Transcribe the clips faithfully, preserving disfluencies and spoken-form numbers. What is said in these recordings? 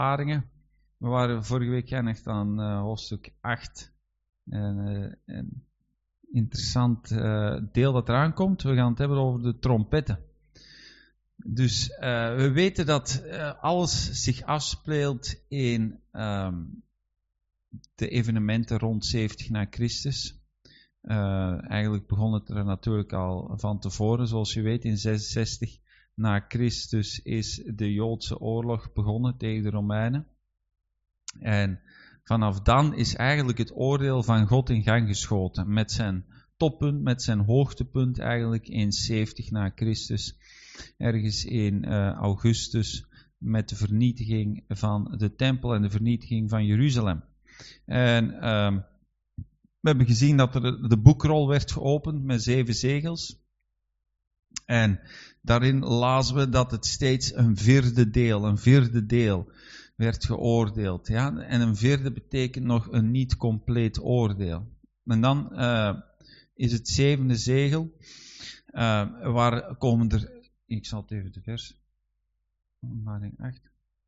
Openbaringen. We waren vorige week geëindigd aan uh, hoofdstuk acht. En, uh, een interessant uh, deel dat eraan komt. We gaan het hebben over de trompetten. Dus uh, we weten dat uh, alles zich afspeelt in um, de evenementen rond zeventig na Christus. Uh, eigenlijk begon het er natuurlijk al van tevoren. Zoals je weet, in zesenzestig na Christus is de Joodse oorlog begonnen tegen de Romeinen. En vanaf dan is eigenlijk het oordeel van God in gang geschoten. Met zijn toppunt, met zijn hoogtepunt eigenlijk in zeventig na Christus. Ergens in uh, augustus met de vernietiging van de tempel en de vernietiging van Jeruzalem. En uh, we hebben gezien dat er de boekrol werd geopend met zeven zegels. En daarin lazen we dat het steeds een vierde deel, een vierde deel werd geoordeeld. Ja? En een vierde betekent nog een niet compleet oordeel. En dan uh, is het zevende zegel, uh, waar komen er, ik zal het even de vers, Openbaring acht.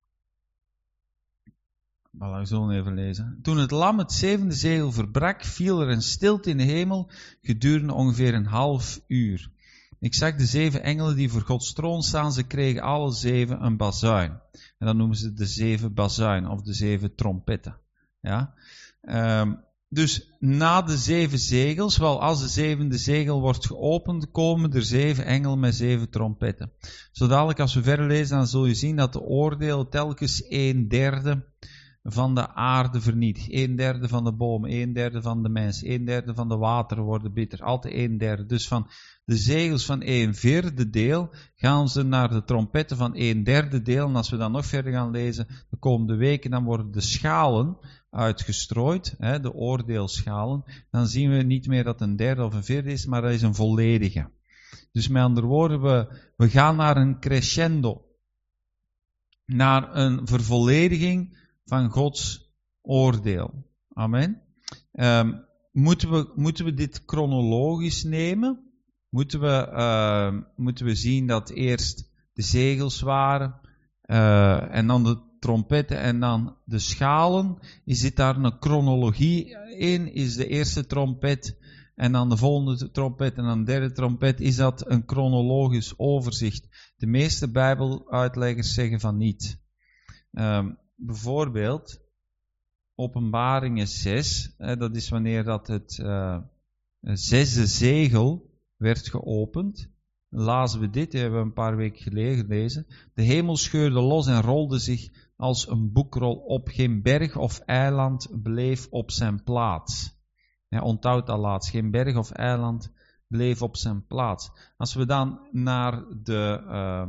Voilà, we zullen even lezen. Toen het lam het zevende zegel verbrak, viel er een stilte in de hemel gedurende ongeveer een half uur. Ik zag de zeven engelen die voor Gods troon staan, ze kregen alle zeven een bazuin. En dan noemen ze de zeven bazuinen of de zeven trompetten. Ja? Um, dus na de zeven zegels, wel als de zevende zegel wordt geopend, komen er zeven engelen met zeven trompetten. Zo dadelijk als we verder lezen, dan zul je zien dat de oordeel telkens een derde van de aarde vernietigt. Een derde van de bomen, een derde van de mens, een derde van de wateren worden bitter. Altijd een derde. Dus van de zegels van een vierde deel gaan ze naar de trompetten van een derde deel. En als we dan nog verder gaan lezen, de komende weken, dan worden de schalen uitgestrooid, hè, de oordeelschalen. Dan zien we niet meer dat een derde of een vierde is, maar dat is een volledige. Dus met andere woorden, we, we gaan naar een crescendo. Naar een vervollediging van Gods oordeel. Amen. Um, moeten, we, moeten we dit chronologisch nemen? Moeten we, uh, moeten we zien dat eerst de zegels waren, uh, en dan de trompetten en dan de schalen? Is dit daar een chronologie in? Is de eerste trompet en dan de volgende trompet en dan de derde trompet? Is dat een chronologisch overzicht? De meeste Bijbeluitleggers zeggen van niet. Um, Bijvoorbeeld, Openbaringen zes, hè, dat is wanneer dat het uh, zesde zegel werd geopend. Lazen we dit, die hebben we een paar weken geleden gelezen. De hemel scheurde los en rolde zich als een boekrol op. Geen berg of eiland bleef op zijn plaats. Ja, onthoud dat laatst, geen berg of eiland bleef op zijn plaats. Als we dan naar de Uh,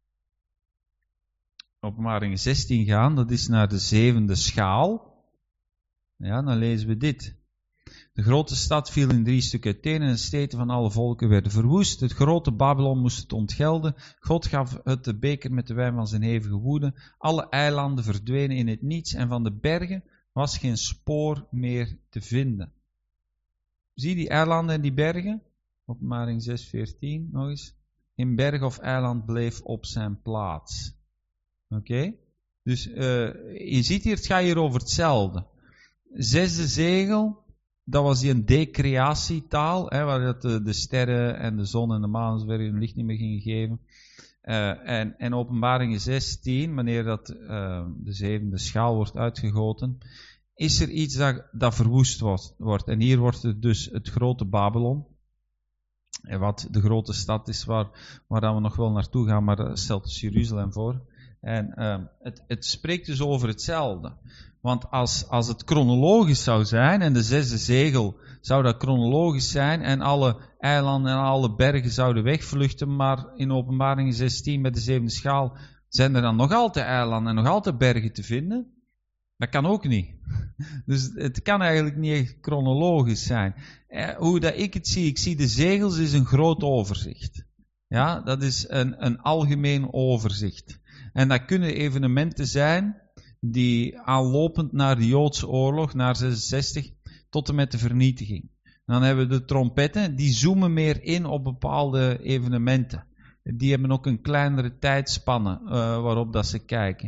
Openbaring zestien gaan, dat is naar de zevende schaal. Ja, dan lezen we dit. De grote stad viel in drie stukken uiteen en de steden van alle volken werden verwoest. Het grote Babylon moest het ontgelden. God gaf het de beker met de wijn van zijn hevige woede. Alle eilanden verdwenen in het niets en van de bergen was geen spoor meer te vinden. Zie die eilanden en die bergen? Openbaring zes veertien, nog eens. Geen berg of eiland bleef op zijn plaats. Oké, okay. Dus uh, je ziet hier, het gaat hier over hetzelfde. Zesde zegel, dat was die een decreatietaal, hè, waar dat de, de sterren en de zon en de maan zo hun licht niet meer gingen geven. Uh, en, en Openbaring zestien, wanneer dat, uh, de zevende schaal wordt uitgegoten, is er iets dat, dat verwoest wordt, wordt. En hier wordt het dus het grote Babylon. En wat de grote stad is waar, waar we nog wel naartoe gaan, maar dat stelt dus Jeruzalem voor. En uh, het, het spreekt dus over hetzelfde. Want als, als het chronologisch zou zijn, en de zesde zegel zou dat chronologisch zijn, en alle eilanden en alle bergen zouden wegvluchten, maar in Openbaring zestien met de zevende schaal zijn er dan nog altijd eilanden en nog altijd bergen te vinden. Dat kan ook niet. Dus het kan eigenlijk niet echt chronologisch zijn. Eh, hoe dat ik het zie, ik zie de zegels is een groot overzicht. Ja, dat is een, een algemeen overzicht. En dat kunnen evenementen zijn die aanlopend naar de Joodse oorlog, naar zesenzestig, tot en met de vernietiging. Dan hebben we de trompetten, die zoomen meer in op bepaalde evenementen. Die hebben ook een kleinere tijdspanne uh, waarop dat ze kijken.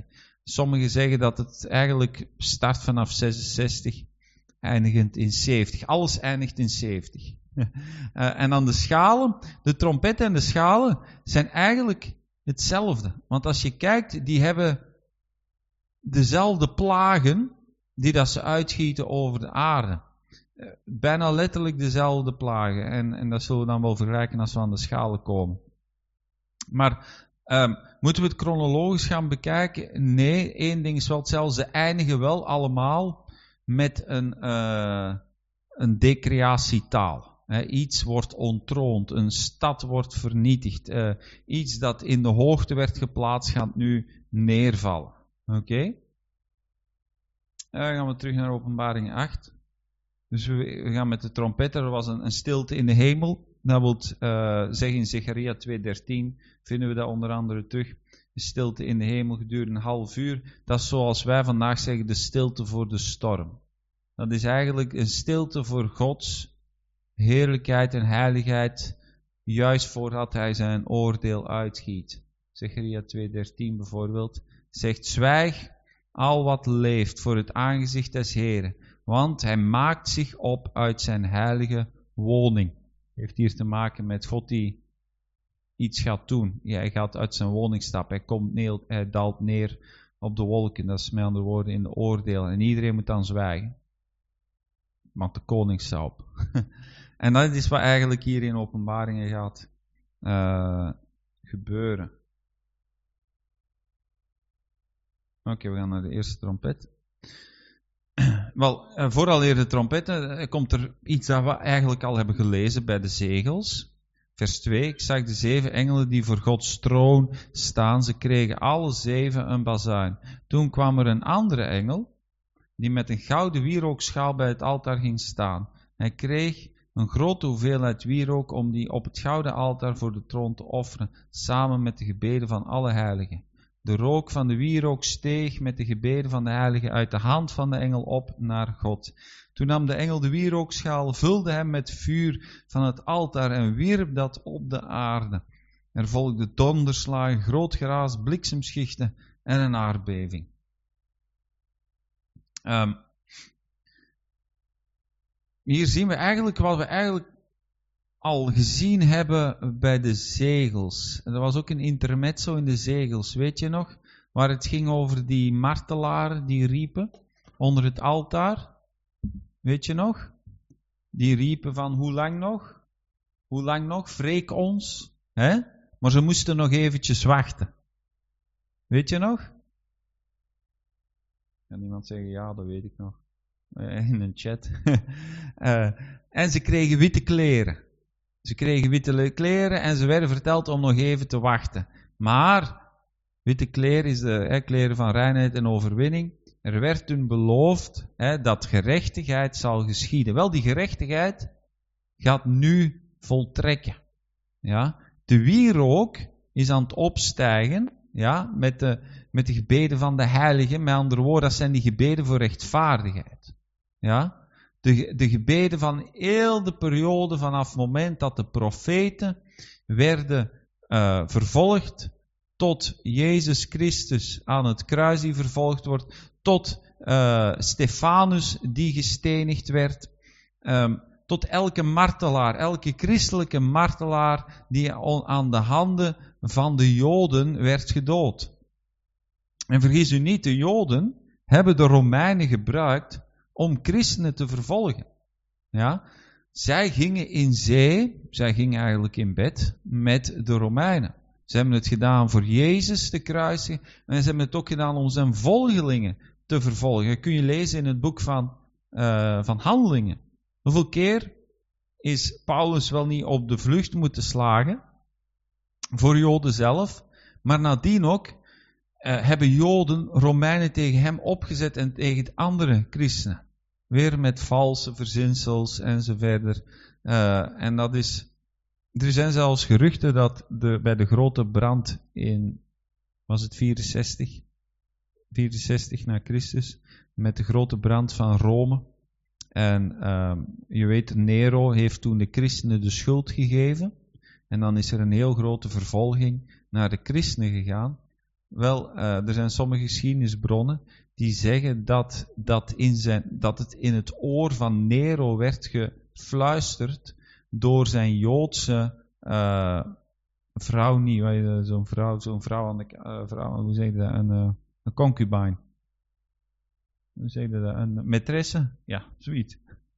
Sommigen zeggen dat het eigenlijk start vanaf zesenzestig, eindigend in zeventig. Alles eindigt in zeventig. Uh, en dan de schalen, de trompetten en de schalen zijn eigenlijk hetzelfde. Want als je kijkt, die hebben dezelfde plagen die dat ze uitgieten over de aarde. Uh, bijna letterlijk dezelfde plagen. En, en dat zullen we dan wel vergelijken als we aan de schalen komen. Maar um, moeten we het chronologisch gaan bekijken? Nee, één ding is wel hetzelfde. Ze eindigen wel allemaal met een, uh, een decreatietaal. He, iets wordt ontroond, een stad wordt vernietigd. Uh, iets dat in de hoogte werd geplaatst gaat nu neervallen. Oké? Okay? Uh, dan gaan we terug naar Openbaring acht. Dus we, we gaan met de trompetten. Er was een, een stilte in de hemel. Dat wil uh, zeggen in Zechariah twee dertien vinden we dat onder andere terug. De stilte in de hemel gedurende een half uur. Dat is zoals wij vandaag zeggen de stilte voor de storm. Dat is eigenlijk een stilte voor Gods heerlijkheid en heiligheid. Juist voordat hij zijn oordeel uitgiet. Zechariah twee dertien bijvoorbeeld. Zegt zwijg al wat leeft voor het aangezicht des Heren. Want hij maakt zich op uit zijn heilige woning. Heeft hier te maken met God die iets gaat doen. Ja, hij gaat uit zijn woning stappen. Hij, komt neer, hij daalt neer op de wolken. Dat is met andere woorden in de oordeel. En iedereen moet dan zwijgen. Want de koning staat op. En dat is wat eigenlijk hier in Openbaringen gaat uh, gebeuren. Oké, okay, we gaan naar de eerste trompet. Wel, vooraleer de trompetten, komt er iets dat we eigenlijk al hebben gelezen bij de zegels. Vers twee, ik zag de zeven engelen die voor Gods troon staan. Ze kregen alle zeven een bazuin. Toen kwam er een andere engel, die met een gouden wierookschaal bij het altaar ging staan. Hij kreeg een grote hoeveelheid wierook om die op het gouden altaar voor de troon te offeren, samen met de gebeden van alle heiligen. De rook van de wierook steeg met de gebeden van de heiligen uit de hand van de engel op naar God. Toen nam de engel de wierookschaal, vulde hem met vuur van het altaar en wierp dat op de aarde. Er volgden donderslagen, groot geraas, bliksemschichten en een aardbeving. Um, hier zien we eigenlijk wat we eigenlijk al gezien hebben bij de zegels. Er was ook een intermezzo in de zegels, weet je nog? Waar het ging over die martelaren die riepen onder het altaar. Weet je nog? Die riepen van hoe lang nog? Hoe lang nog? Wreek ons. Hè? Maar ze moesten nog eventjes wachten. Weet je nog? Kan iemand zeggen, ja, dat weet ik nog. In een chat. uh, en ze kregen witte kleren. Ze kregen witte kleren en ze werden verteld om nog even te wachten. Maar, witte kleren is de hè, kleren van reinheid en overwinning. Er werd toen beloofd hè, dat gerechtigheid zal geschieden. Wel, die gerechtigheid gaat nu voltrekken. Ja? De wierook is aan het opstijgen ja, met, de, met de gebeden van de heiligen. Met andere woorden, dat zijn die gebeden voor rechtvaardigheid. Ja? De, de gebeden van heel de periode vanaf het moment dat de profeten werden uh, vervolgd, tot Jezus Christus aan het kruis die vervolgd wordt, tot uh, Stefanus die gestenigd werd, um, tot elke martelaar, elke christelijke martelaar die aan de handen van de Joden werd gedood. En vergis u niet, de Joden hebben de Romeinen gebruikt om christenen te vervolgen. Ja? Zij gingen in zee, zij gingen eigenlijk in bed met de Romeinen. Ze hebben het gedaan voor Jezus te kruisigen en ze hebben het ook gedaan om zijn volgelingen te vervolgen. Dat kun je lezen in het boek van, uh, van Handelingen. Hoeveel keer is Paulus wel niet op de vlucht moeten slagen voor Joden zelf, maar nadien ook Uh, hebben Joden Romeinen tegen hem opgezet en tegen andere christenen. Weer met valse verzinsels enzovoort. Uh, en dat is, er zijn zelfs geruchten dat de, bij de grote brand in, was het vierenzestig? vierenzestig na Christus, met de grote brand van Rome. En uh, je weet, Nero heeft toen de christenen de schuld gegeven. En dan is er een heel grote vervolging naar de christenen gegaan. Wel, uh, er zijn sommige geschiedenisbronnen die zeggen dat, dat, in zijn, dat het in het oor van Nero werd gefluisterd door zijn Joodse uh, vrouw, niet, zo'n vrouw, zo'n vrouw aan de, uh, vrouw, hoe zeg je dat, een, uh, een concubine. Hoe zeg je dat, een maîtresse? Ja, zoiets.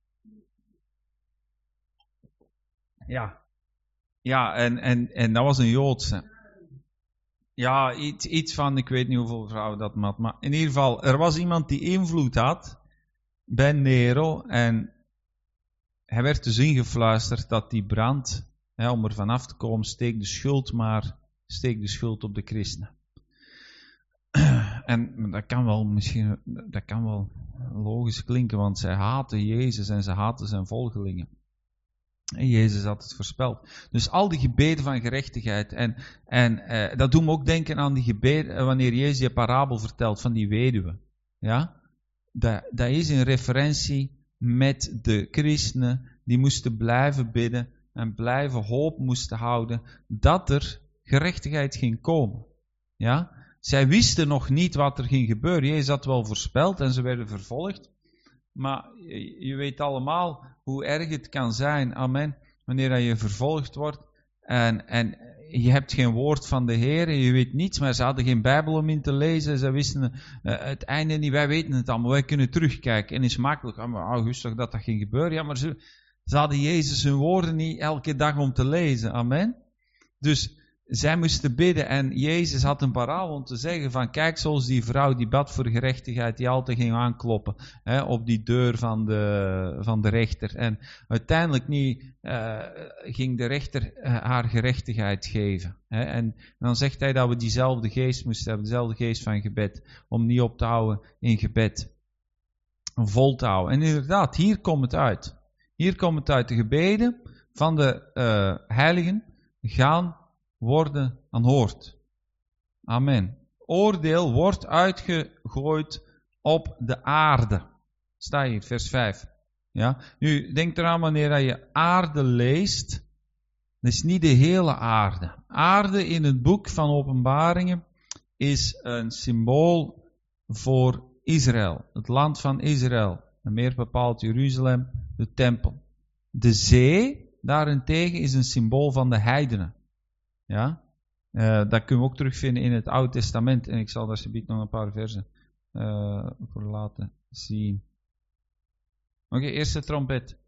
Ja, ja en, en, en dat was een Joodse. Ja, iets, iets van, ik weet niet hoeveel vrouwen dat had, maar in ieder geval, er was iemand die invloed had bij Nero en hij werd dus ingefluisterd dat die brand, hè, om er vanaf te komen, steek de schuld maar, steek de schuld op de christenen. En dat kan wel misschien, dat kan wel logisch klinken, want zij haten Jezus en ze haten zijn volgelingen. En Jezus had het voorspeld. Dus al die gebeden van gerechtigheid. En, en eh, dat doet me ook denken aan die gebeden, wanneer Jezus die parabel vertelt van die weduwe. Ja? Dat, dat is in referentie met de christenen die moesten blijven bidden en blijven hoop moesten houden dat er gerechtigheid ging komen. Ja? Zij wisten nog niet wat er ging gebeuren. Jezus had wel voorspeld en ze werden vervolgd. Maar je weet allemaal hoe erg het kan zijn, amen, wanneer je vervolgd wordt en, en je hebt geen woord van de Heer, je weet niets, maar ze hadden geen Bijbel om in te lezen, ze wisten uh, het einde niet, wij weten het allemaal, wij kunnen terugkijken en is makkelijk, oh, maar Augustus dat dat ging gebeuren, ja, maar ze, ze hadden Jezus hun woorden niet elke dag om te lezen, amen. Dus zij moesten bidden en Jezus had een parabel om te zeggen van kijk zoals die vrouw die bad voor gerechtigheid die altijd ging aankloppen hè, op die deur van de, van de rechter en uiteindelijk niet uh, ging de rechter uh, haar gerechtigheid geven hè, en dan zegt hij dat we diezelfde geest moesten hebben, dezelfde geest van gebed om niet op te houden in gebed om vol te houden en inderdaad hier komt het uit hier komt het uit de gebeden van de uh, heiligen gaan worden aanhoord. Amen. Oordeel wordt uitgegooid op de aarde. Sta hier, vers vijf. Ja? Nu, denk eraan wanneer je aarde leest, dat is niet de hele aarde. Aarde in het boek van Openbaringen is een symbool voor Israël, het land van Israël. En meer bepaald Jeruzalem, de tempel. De zee, daarentegen, is een symbool van de heidenen. Ja, uh, dat kunnen we ook terugvinden in het Oude Testament. En ik zal daar subiet nog een paar versen uh, voor laten zien. Oké, okay, eerste trompet.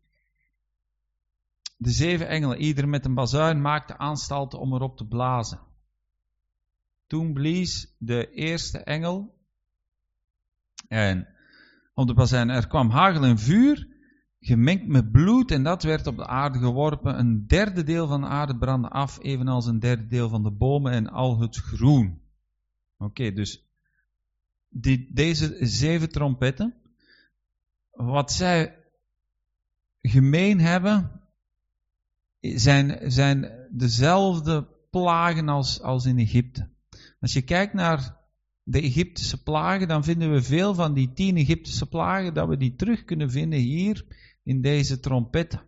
De zeven engelen, ieder met een bazuin, maakte aanstalten om erop te blazen. Toen blies de eerste engel en op de bazuin er kwam hagel en vuur, gemengd met bloed, en dat werd op de aarde geworpen. Een derde deel van de aarde brandde af, evenals een derde deel van de bomen en al het groen. Oké, okay, dus die, deze zeven trompetten, wat zij gemeen hebben, zijn, zijn dezelfde plagen als, als in Egypte. Als je kijkt naar de Egyptische plagen, dan vinden we veel van die tien Egyptische plagen, dat we die terug kunnen vinden hier in deze trompetten.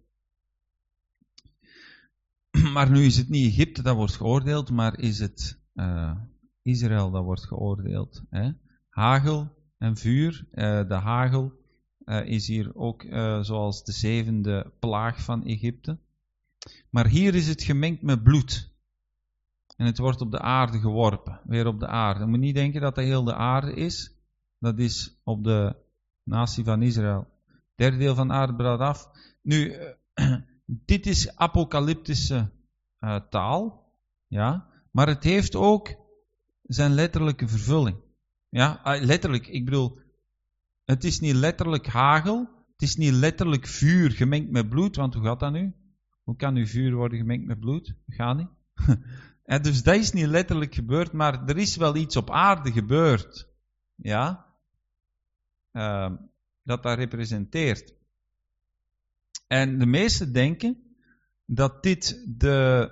Maar nu is het niet Egypte dat wordt geoordeeld, maar is het uh, Israël dat wordt geoordeeld. Hè? Hagel en vuur. Uh, de hagel uh, is hier ook uh, zoals de zevende plaag van Egypte. Maar hier is het gemengd met bloed. En het wordt op de aarde geworpen. Weer op de aarde. Je moet niet denken dat dat heel de aarde is. Dat is op de natie van Israël. Derde deel van de aarde brandt af. Nu, uh, dit is apocalyptische uh, taal. Ja. Maar het heeft ook zijn letterlijke vervulling. Ja, uh, letterlijk. Ik bedoel, het is niet letterlijk hagel. Het is niet letterlijk vuur gemengd met bloed. Want hoe gaat dat nu? Hoe kan nu vuur worden gemengd met bloed? Dat gaat niet. En dus dat is niet letterlijk gebeurd, maar er is wel iets op aarde gebeurd. Ja. Uh, dat dat representeert. En de meesten denken dat dit de...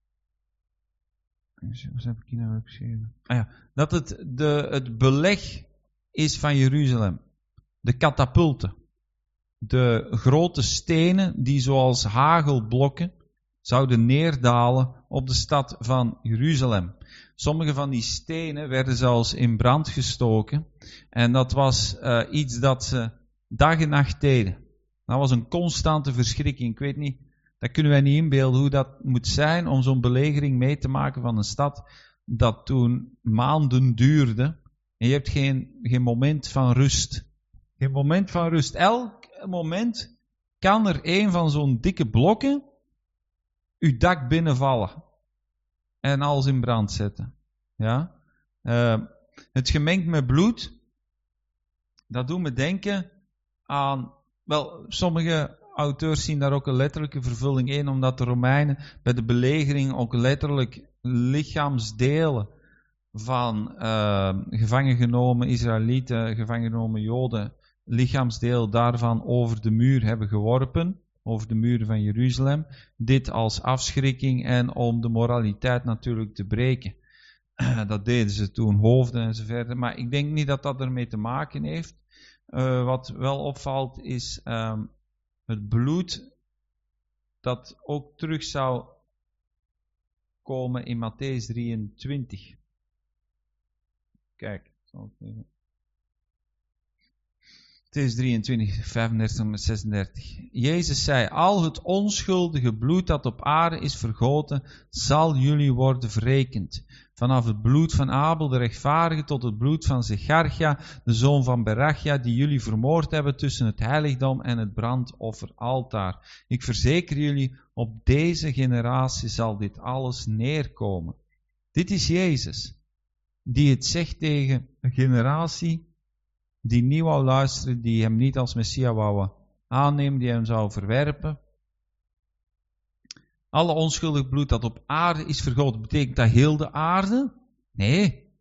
Wat heb ik hier nou geschreven? Ah ja, dat het de, het beleg is van Jeruzalem. De katapulten. De grote stenen die zoals hagelblokken zouden neerdalen op de stad van Jeruzalem. Sommige van die stenen werden zelfs in brand gestoken. En dat was uh, iets dat ze dag en nacht deden. Dat was een constante verschrikking. Ik weet niet, dat kunnen wij niet inbeelden hoe dat moet zijn om zo'n belegering mee te maken van een stad dat toen maanden duurde. En je hebt geen, geen moment van rust. Geen moment van rust. Elk moment kan er een van zo'n dikke blokken uw dak binnenvallen. En alles in brand zetten. Ja? Uh, het gemengd met bloed, dat doet me denken aan, wel, sommige auteurs zien daar ook een letterlijke vervulling in, omdat de Romeinen bij de belegering ook letterlijk lichaamsdelen van uh, gevangen genomen Israëlieten, gevangen genomen Joden, lichaamsdeel daarvan over de muur hebben geworpen, over de muren van Jeruzalem. Dit als afschrikking en om de moraliteit natuurlijk te breken. Dat deden ze toen, hoofden en zo verder. Maar ik denk niet dat dat ermee te maken heeft. Uh, wat wel opvalt is um, het bloed dat ook terug zou komen in Mattheüs drieëntwintig. Kijk, zal ik even. Mattheüs drieëntwintig, vijfendertig tot zesendertig. Jezus zei, al het onschuldige bloed dat op aarde is vergoten, zal jullie worden verrekend. Vanaf het bloed van Abel de rechtvaardige tot het bloed van Zecharja, de zoon van Berachja, die jullie vermoord hebben tussen het heiligdom en het brandofferaltaar. Ik verzeker jullie, op deze generatie zal dit alles neerkomen. Dit is Jezus, die het zegt tegen een generatie die niet wou luisteren, die hem niet als Messia wou aannemen, die hem zou verwerpen. Alle onschuldig bloed dat op aarde is vergoten, betekent dat heel de aarde? Nee.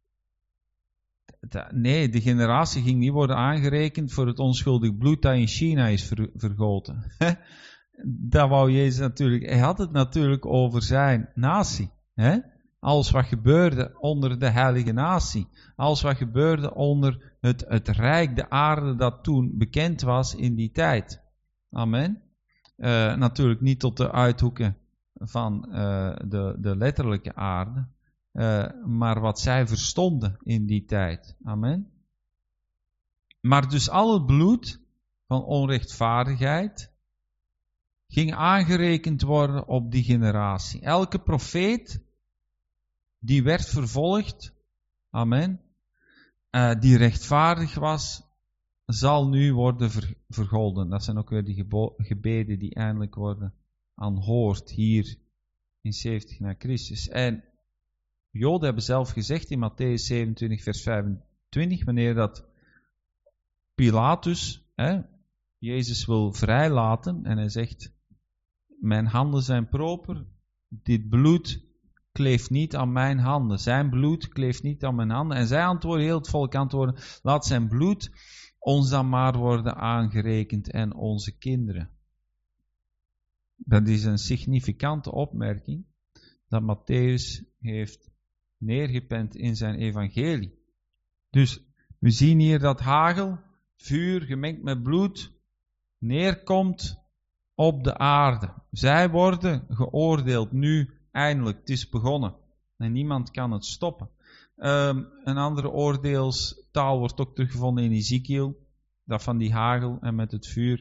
Nee, de generatie ging niet worden aangerekend voor het onschuldig bloed dat in China is ver, vergoten. Dat wou Jezus natuurlijk, hij had het natuurlijk over zijn natie. Hè? Alles wat gebeurde onder de heilige natie. Alles wat gebeurde onder het, het rijk, de aarde dat toen bekend was in die tijd. Amen. Uh, natuurlijk niet tot de uithoeken van uh, de, de letterlijke aarde. Uh, maar wat zij verstonden in die tijd. Amen. Maar dus al het bloed van onrechtvaardigheid ging aangerekend worden op die generatie. Elke profeet die werd vervolgd, amen, uh, die rechtvaardig was, zal nu worden ver, vergolden. Dat zijn ook weer die gebo- gebeden die eindelijk worden aanhoord hier in zeventig na Christus. En Joden hebben zelf gezegd in Mattheüs zevenentwintig vers vijfentwintig, wanneer dat Pilatus hè, Jezus wil vrijlaten en hij zegt, mijn handen zijn proper, dit bloed kleeft niet aan mijn handen. Zijn bloed kleeft niet aan mijn handen. En zij antwoorden, heel het volk antwoorden, laat zijn bloed ons dan maar worden aangerekend en onze kinderen. Dat is een significante opmerking dat Mattheüs heeft neergepend in zijn evangelie. Dus we zien hier dat hagel, vuur gemengd met bloed, neerkomt op de aarde. Zij worden geoordeeld nu. Eindelijk, het is begonnen. En niemand kan het stoppen. Um, een andere oordeelstaal wordt ook teruggevonden in Ezekiel. Dat van die hagel en met het vuur.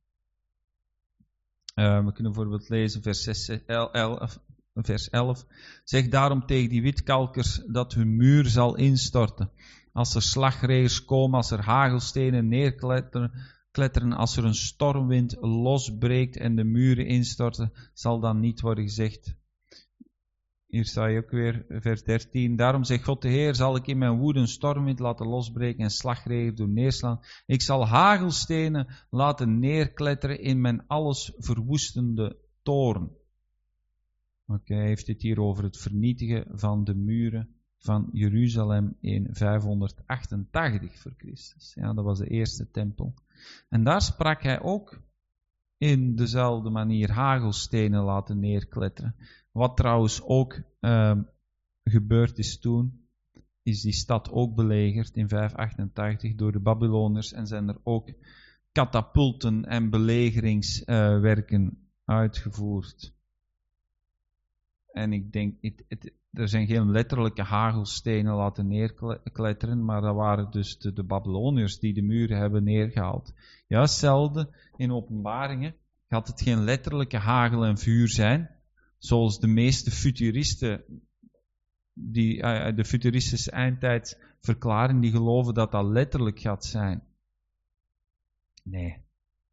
Uh, we kunnen bijvoorbeeld lezen vers, zes, elf, vers elf. Zeg daarom tegen die witkalkers dat hun muur zal instorten. Als er slagregers komen, als er hagelstenen neerkletteren, kletteren, als er een stormwind losbreekt en de muren instorten, zal dan niet worden gezegd. Hier sta je ook weer, vers dertien. Daarom zegt God de Heer, zal ik in mijn woede een stormwind laten losbreken en slagregen doen neerslaan. Ik zal hagelstenen laten neerkletteren in mijn alles verwoestende toorn. Oké, okay, hij heeft het hier over het vernietigen van de muren van Jeruzalem in vijfhonderdachtentachtig voor Christus. Ja, dat was de eerste tempel. En daar sprak hij ook in dezelfde manier hagelstenen laten neerkletteren. Wat trouwens ook uh, gebeurd is toen, is die stad ook belegerd in vijfhonderdachtentachtig door de Babyloniërs en zijn er ook katapulten en belegeringswerken uh, uitgevoerd. En ik denk, het, het, er zijn geen letterlijke hagelstenen laten neerkletteren, maar dat waren dus de, de Babyloniërs die de muren hebben neergehaald. Juist hetzelfde in Openbaringen gaat het geen letterlijke hagel en vuur zijn, zoals de meeste futuristen, die uh, de futuristische eindtijd verklaren, die geloven dat dat letterlijk gaat zijn. Nee.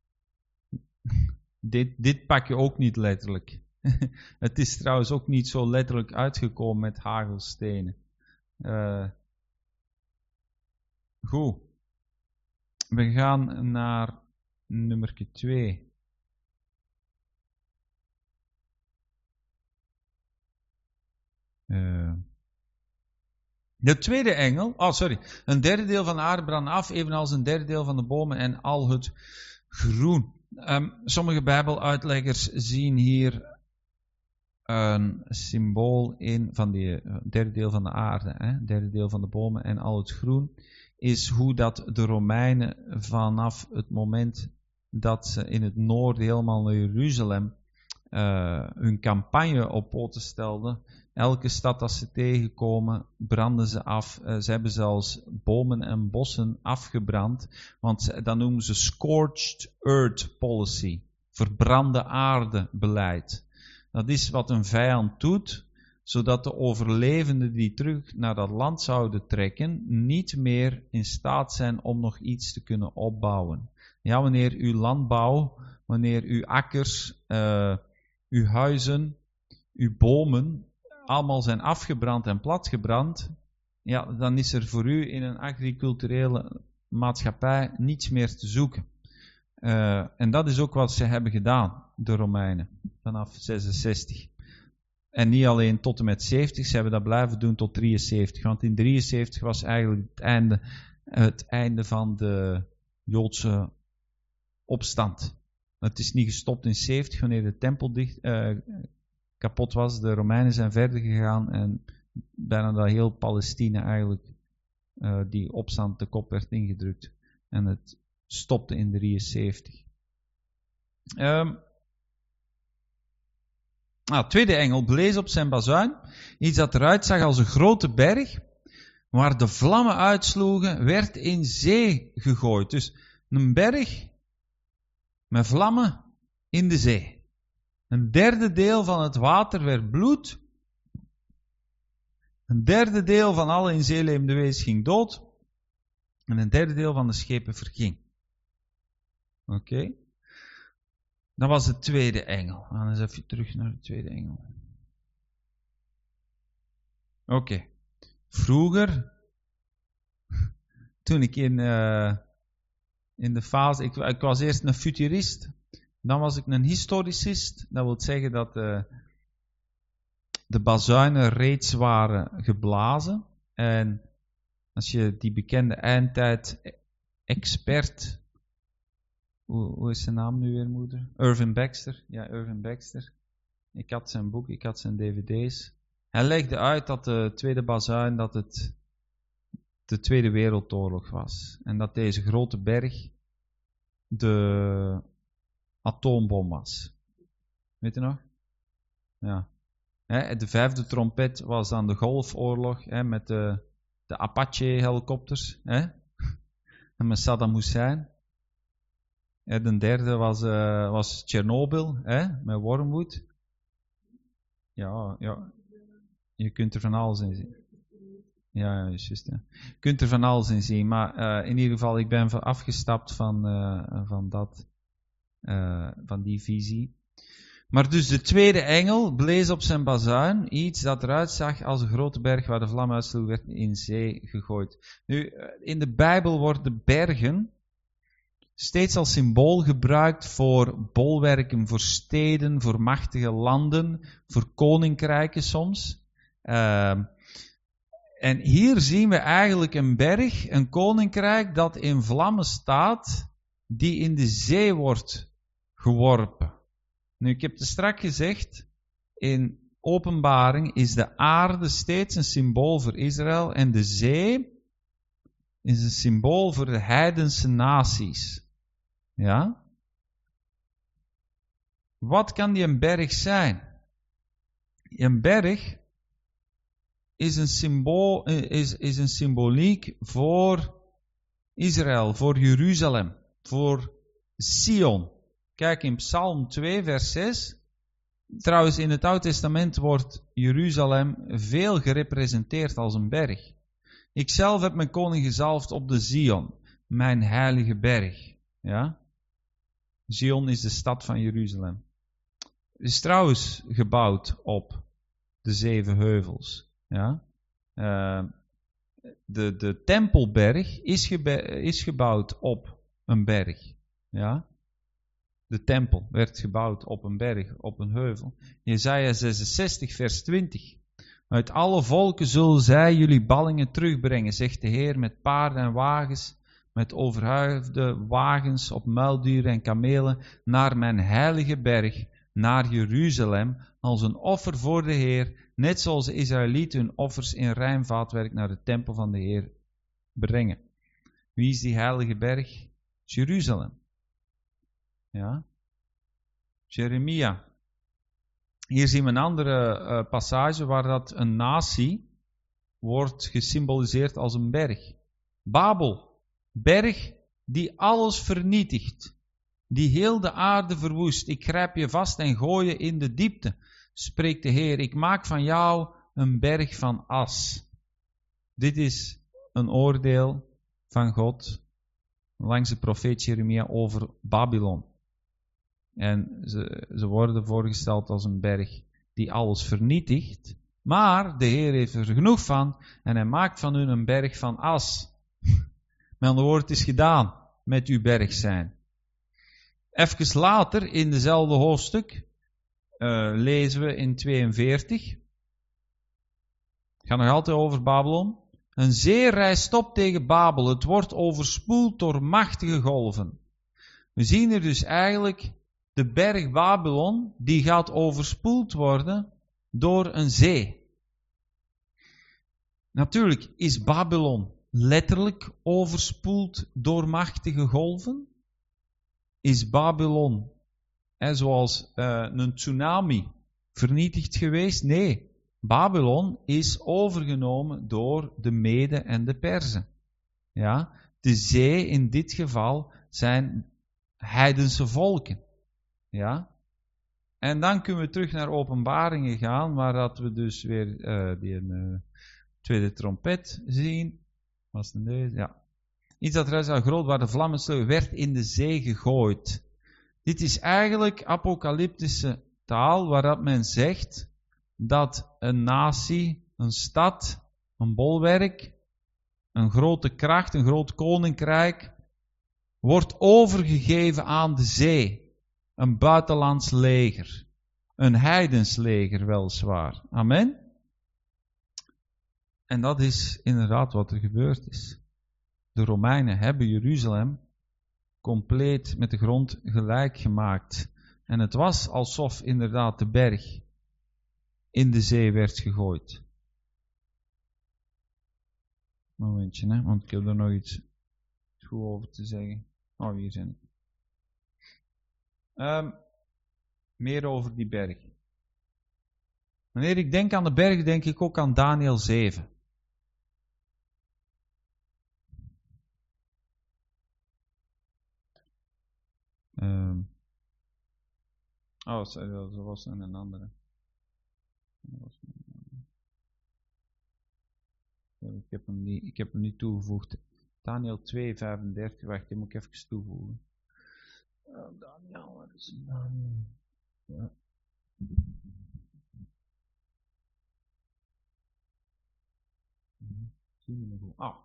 dit, dit pak je ook niet letterlijk. Het is trouwens ook niet zo letterlijk uitgekomen met hagelstenen. Uh, goed. We gaan naar nummer twee. Uh, de tweede engel, oh sorry, een derde deel van de aarde brandt af, evenals een derde deel van de bomen en al het groen. Um, sommige bijbeluitleggers zien hier een symbool in van die derde deel van de aarde, hè, derde deel van de bomen en al het groen, is hoe dat de Romeinen vanaf het moment dat ze in het noorden helemaal naar Jeruzalem uh, hun campagne op poten stelden, elke stad dat ze tegenkomen, branden ze af. Uh, ze hebben zelfs bomen en bossen afgebrand, want dat noemen ze scorched earth policy, verbrande aarde beleid. Dat is wat een vijand doet, zodat de overlevenden die terug naar dat land zouden trekken, niet meer in staat zijn om nog iets te kunnen opbouwen. Ja, wanneer uw landbouw, wanneer uw akkers, uh, uw huizen, uw bomen, allemaal zijn afgebrand en platgebrand, ja, dan is er voor u in een agriculturele maatschappij niets meer te zoeken. Uh, en dat is ook wat ze hebben gedaan, de Romeinen, vanaf zesenzestig. En niet alleen tot en met zeventig, ze hebben dat blijven doen tot drieënzeventig. Want in drieënzeventig was eigenlijk het einde, het einde van de Joodse opstand. Het is niet gestopt in zeventig, wanneer de tempel dicht, uh, kapot was. De Romeinen zijn verder gegaan en bijna dat heel Palestina eigenlijk uh, die opstand de kop werd ingedrukt. En het stopte in drieënzeventig. Um, nou, tweede engel blees op zijn bazuin, iets dat eruit zag als een grote berg, waar de vlammen uitsloegen, werd in zee gegooid. Dus een berg met vlammen in de zee. Een derde deel van het water werd bloed. Een derde deel van alle in zee levende wezens ging dood. En een derde deel van de schepen verging. Oké. Okay. Dat was de tweede engel. We gaan eens even terug naar de tweede engel. Oké. Okay. Vroeger, toen ik in, uh, in de fase, ik, ik was eerst een futurist, dan was ik een historicist. Dat wil zeggen dat uh, de bazuinen reeds waren geblazen. En als je die bekende eindtijd-expert, hoe, hoe is zijn naam nu weer, moeder? Irvin Baxter. Ja, Irvin Baxter. Ik had zijn boek, ik had zijn dvd's. Hij legde uit dat de tweede bazuin, dat het de Tweede Wereldoorlog was. En dat deze grote berg de atoombom was. Weet je nog? Ja. De vijfde trompet was dan de Golfoorlog, hè, met de, de Apache-helikopters. Hè? En met Saddam Hussein. En de derde was, uh, was Tsjernobyl, hè, met Wormwood. Ja, ja. Je kunt er van alles in zien. Ja, ja, juist. Ja. Je kunt er van alles in zien. Maar uh, in ieder geval, ik ben afgestapt van, uh, van, dat, uh, van die visie. Maar dus de tweede engel blees op zijn bazuin, iets dat eruit zag als een grote berg waar de vlam uitsloeg, werd in zee gegooid. Nu, in de Bijbel worden bergen steeds als symbool gebruikt voor bolwerken, voor steden, voor machtige landen, voor koninkrijken soms. Uh, en hier zien we eigenlijk een berg, een koninkrijk dat in vlammen staat, die in de zee wordt geworpen. Nu, ik heb het straks gezegd, in Openbaring is de aarde steeds een symbool voor Israël en de zee is een symbool voor de heidense naties. Ja? Wat kan die een berg zijn? Een berg is een, symbool, is, is een symboliek voor Israël, voor Jeruzalem, voor Sion. Kijk in Psalm twee, vers zes. Trouwens, in het Oude Testament wordt Jeruzalem veel gerepresenteerd als een berg. Ikzelf heb mijn koning gezalfd op de Sion, mijn heilige berg. Ja? Sion is de stad van Jeruzalem. Het is trouwens gebouwd op de zeven heuvels. Ja? Uh, de, de Tempelberg is, gebe- is gebouwd op een berg. Ja? De tempel werd gebouwd op een berg, op een heuvel. Jesaja zesenzestig, vers twintig. Uit alle volken zullen zij jullie ballingen terugbrengen, zegt de Heer, met paarden en wagens, met overhuifde wagens op muildieren en kamelen, naar mijn heilige berg, naar Jeruzalem, als een offer voor de Heer, net zoals de Israëlieten hun offers in rein vaatwerk naar de tempel van de Heer brengen. Wie is die heilige berg? Jeruzalem. Ja. Jeremia. Hier zien we een andere uh, passage waar dat een natie wordt gesymboliseerd als een berg. Babel, berg die alles vernietigt, die heel de aarde verwoest. Ik grijp je vast en gooi je in de diepte, spreekt de Heer. Ik maak van jou een berg van as. Dit is een oordeel van God langs de profeet Jeremia over Babylon. En ze, ze worden voorgesteld als een berg die alles vernietigt. Maar de Heer heeft er genoeg van en hij maakt van hun een berg van as. Met andere woorden, het is gedaan met uw berg zijn. Even later in dezelfde hoofdstuk uh, lezen we in tweeënveertig. Het gaat nog altijd over Babylon. Een zee rijst op tegen Babel. Het wordt overspoeld door machtige golven. We zien er dus eigenlijk de berg Babylon, die gaat overspoeld worden door een zee. Natuurlijk is Babylon letterlijk overspoeld door machtige golven. Is Babylon, hè, zoals uh, een tsunami, vernietigd geweest? Nee, Babylon is overgenomen door de Meden en de Perzen. Ja? De zee in dit geval zijn heidense volken. Ja? En dan kunnen we terug naar Openbaringen gaan, waar dat we dus weer uh, die uh, tweede trompet zien. Was het deze? Ja. Iets dat eruit zag groot, waar de vlammensleutel werd in de zee gegooid. Dit is eigenlijk apocalyptische taal, waar dat men zegt dat een natie, een stad, een bolwerk, een grote kracht, een groot koninkrijk, wordt overgegeven aan de zee. Een buitenlands leger. Een heidens leger weliswaar. Amen. En dat is inderdaad wat er gebeurd is. De Romeinen hebben Jeruzalem compleet met de grond gelijk gemaakt. En het was alsof inderdaad de berg in de zee werd gegooid. Momentje, hè, want ik heb er nog iets goed over te zeggen. Oh, hier zijn het. Um, meer over die berg. Wanneer ik denk aan de berg, denk ik ook aan Daniel zeven. Um, oh, sorry, dat was een andere. Ik heb hem niet, ik heb hem niet toegevoegd. Daniel twee, vijfendertig, wacht, die moet ik even toevoegen. Uh, Daniel, wat is het Daniel? Ja. Zie je nog goed? Ah.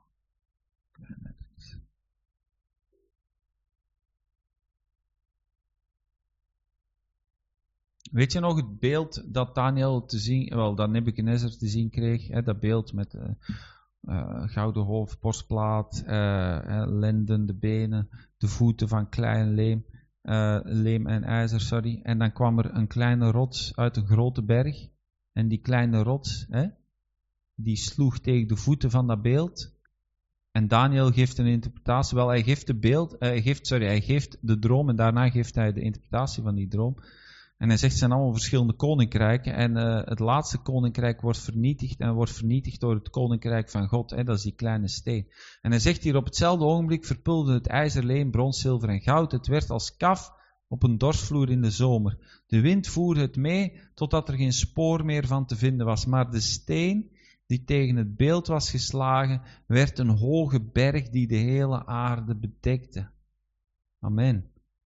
Weet je nog het beeld dat Daniel te zien, wel dat Nebuchadnezzar te zien kreeg, hè, dat beeld met uh, uh, gouden hoofd, borstplaat, uh, lenden, de benen, de voeten van klein leem, uh, leem en ijzer, sorry. En dan kwam er een kleine rots uit een grote berg. En die kleine rots, hè, die sloeg tegen de voeten van dat beeld. En Daniel geeft een interpretatie. Wel, hij geeft de beeld, uh, hij geeft, sorry, hij geeft de droom en daarna geeft hij de interpretatie van die droom. En hij zegt, het zijn allemaal verschillende koninkrijken. En uh, het laatste koninkrijk wordt vernietigd. En wordt vernietigd door het koninkrijk van God. Hè, dat is die kleine steen. En hij zegt hier, op hetzelfde ogenblik verpulde het ijzer, leem, brons, zilver en goud. Het werd als kaf op een dorsvloer in de zomer. De wind voerde het mee, totdat er geen spoor meer van te vinden was. Maar de steen die tegen het beeld was geslagen, werd een hoge berg die de hele aarde bedekte. Amen.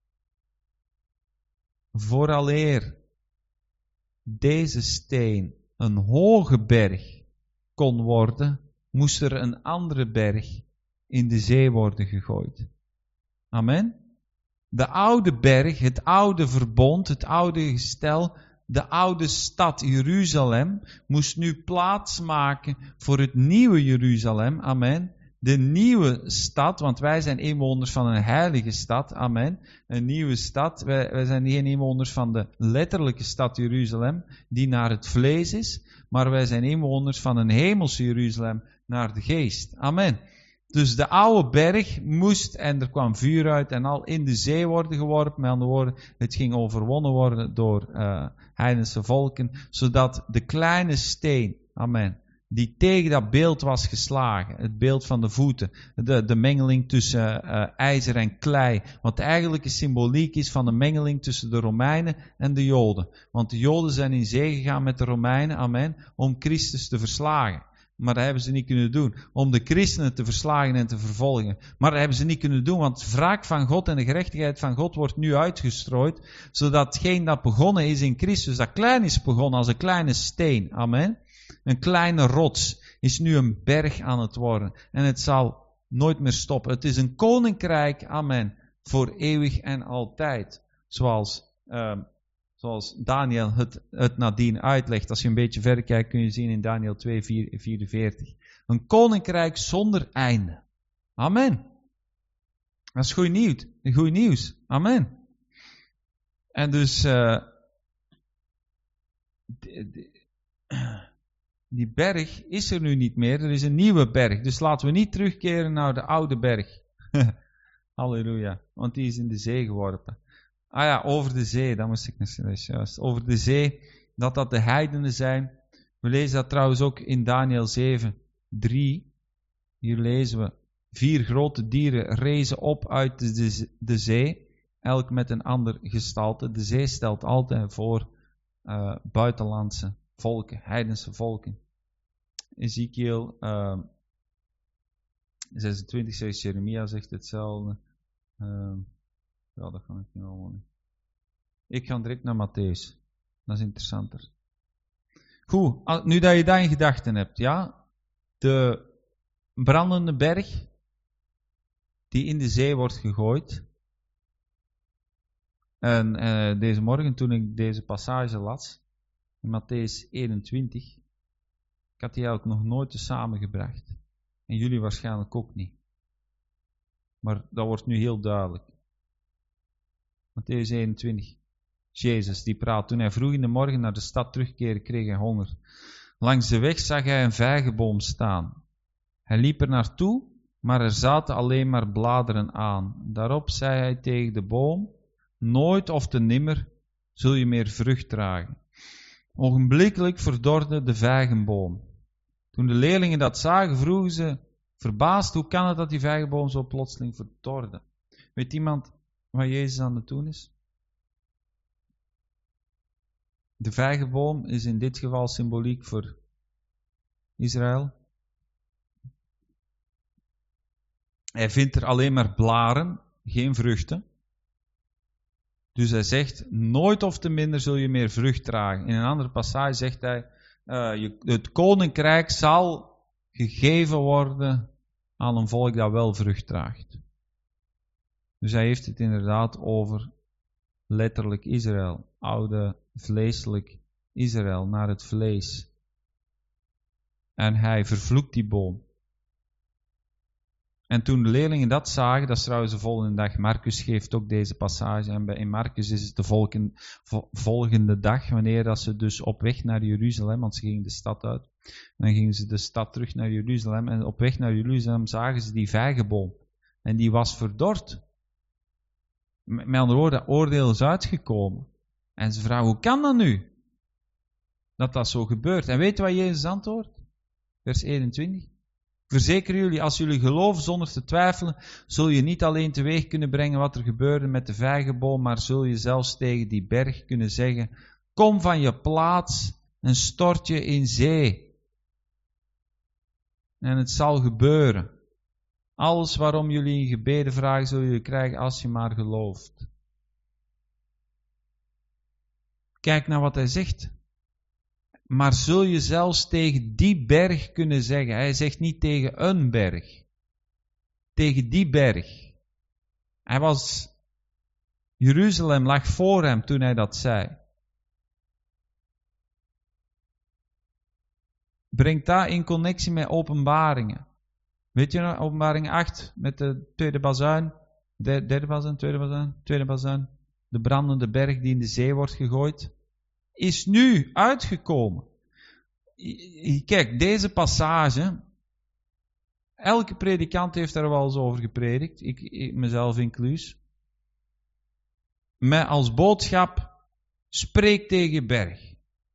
Vooraleer deze steen een hoge berg kon worden, moest er een andere berg in de zee worden gegooid. Amen. De oude berg, het oude verbond, het oude gestel, de oude stad Jeruzalem moest nu plaats maken voor het nieuwe Jeruzalem. Amen. De nieuwe stad, want wij zijn inwoners van een heilige stad. Amen. Een nieuwe stad. Wij, wij zijn geen inwoners van de letterlijke stad Jeruzalem, die naar het vlees is. Maar wij zijn inwoners van een hemelse Jeruzalem naar de geest. Amen. Dus de oude berg moest, en er kwam vuur uit en al, in de zee worden geworpen. Met andere woorden, het ging overwonnen worden door uh, heidense volken, zodat de kleine steen, amen, die tegen dat beeld was geslagen, het beeld van de voeten, de, de mengeling tussen uh, ijzer en klei, wat eigenlijk een symboliek is van de mengeling tussen de Romeinen en de Joden. Want de Joden zijn in zee gegaan met de Romeinen, amen, om Christus te verslagen. Maar dat hebben ze niet kunnen doen. Om de christenen te verslagen en te vervolgen. Maar dat hebben ze niet kunnen doen, want de wraak van God en de gerechtigheid van God wordt nu uitgestrooid, zodat hetgeen dat begonnen is in Christus, dat klein is begonnen als een kleine steen, amen, een kleine rots, is nu een berg aan het worden. En het zal nooit meer stoppen. Het is een koninkrijk, amen, voor eeuwig en altijd. Zoals... Uh, Zoals Daniel het, het nadien uitlegt. Als je een beetje verder kijkt, kun je zien in Daniel twee, vierenveertig. Een koninkrijk zonder einde. Amen. Dat is goed nieuws. Goed nieuws. Amen. En dus, uh, die, die, die berg is er nu niet meer. Er is een nieuwe berg. Dus laten we niet terugkeren naar de oude berg. Halleluja. Want die is in de zee geworpen. Ah ja, over de zee, dat moest ik nog juist. Over de zee, dat dat de heidenen zijn. We lezen dat trouwens ook in Daniel zeven, drie. Hier lezen we, vier grote dieren rezen op uit de, de, de zee, elk met een ander gestalte. De zee stelt altijd voor uh, buitenlandse volken, heidense volken. Ezekiel uh, zesentwintig, zegt Jeremia, zegt hetzelfde. Uh, Ja, dat kan ik niet allemaal niet. Ik ga direct naar Mattheüs. Dat is interessanter. Goed, nu dat je dat in gedachten hebt, ja. De brandende berg, die in de zee wordt gegooid. En uh, deze morgen, toen ik deze passage las, in Mattheüs eenentwintig, ik had die eigenlijk nog nooit samengebracht. En jullie waarschijnlijk ook niet. Maar dat wordt nu heel duidelijk. Mattheüs eenentwintig. Jezus die praat. Toen hij vroeg in de morgen naar de stad terugkeerde, kreeg hij honger. Langs de weg zag hij een vijgenboom staan. Hij liep er naartoe, maar er zaten alleen maar bladeren aan. Daarop zei hij tegen de boom, nooit of te nimmer zul je meer vrucht dragen. Ogenblikkelijk verdorde de vijgenboom. Toen de leerlingen dat zagen, vroegen ze verbaasd, hoe kan het dat die vijgenboom zo plotseling verdorde? Weet iemand wat Jezus aan het doen is? De vijgenboom is in dit geval symboliek voor Israël. Hij vindt er alleen maar blaren, geen vruchten. Dus hij zegt, nooit of te minder zul je meer vrucht dragen. In een andere passage zegt hij, uh, je, het koninkrijk zal gegeven worden aan een volk dat wel vrucht draagt. Dus hij heeft het inderdaad over letterlijk Israël, oude vleeselijk Israël, naar het vlees. En hij vervloekt die boom. En toen de leerlingen dat zagen, dat is trouwens de volgende dag, Marcus geeft ook deze passage, en in Marcus is het de volken, volgende dag, wanneer dat ze dus op weg naar Jeruzalem, want ze gingen de stad uit, dan gingen ze de stad terug naar Jeruzalem, en op weg naar Jeruzalem zagen ze die vijgenboom, en die was verdord. Met andere woorden, dat oordeel is uitgekomen. En ze vragen, hoe kan dat nu? Dat dat zo gebeurt. En weet je wat Jezus antwoordt? Vers eenentwintig. Verzeker jullie, als jullie geloven zonder te twijfelen, zul je niet alleen teweeg kunnen brengen wat er gebeurde met de vijgenboom, maar zul je zelfs tegen die berg kunnen zeggen, kom van je plaats en stort je in zee. En het zal gebeuren. Alles waarom jullie in gebeden vragen, zul je krijgen als je maar gelooft. Kijk naar wat hij zegt. Maar zul je zelfs tegen die berg kunnen zeggen. Hij zegt niet tegen een berg. Tegen die berg. Hij was, Jeruzalem lag voor hem toen hij dat zei. Breng dat in connectie met openbaringen. Weet je nog, openbaring acht, met de tweede bazuin. De, derde bazuin, tweede bazuin, tweede bazuin. De brandende berg die in de zee wordt gegooid. Is nu uitgekomen. Kijk, deze passage, elke predikant heeft daar wel eens over gepredikt, ik, ik mezelf inclus. Met als boodschap, spreek tegen berg.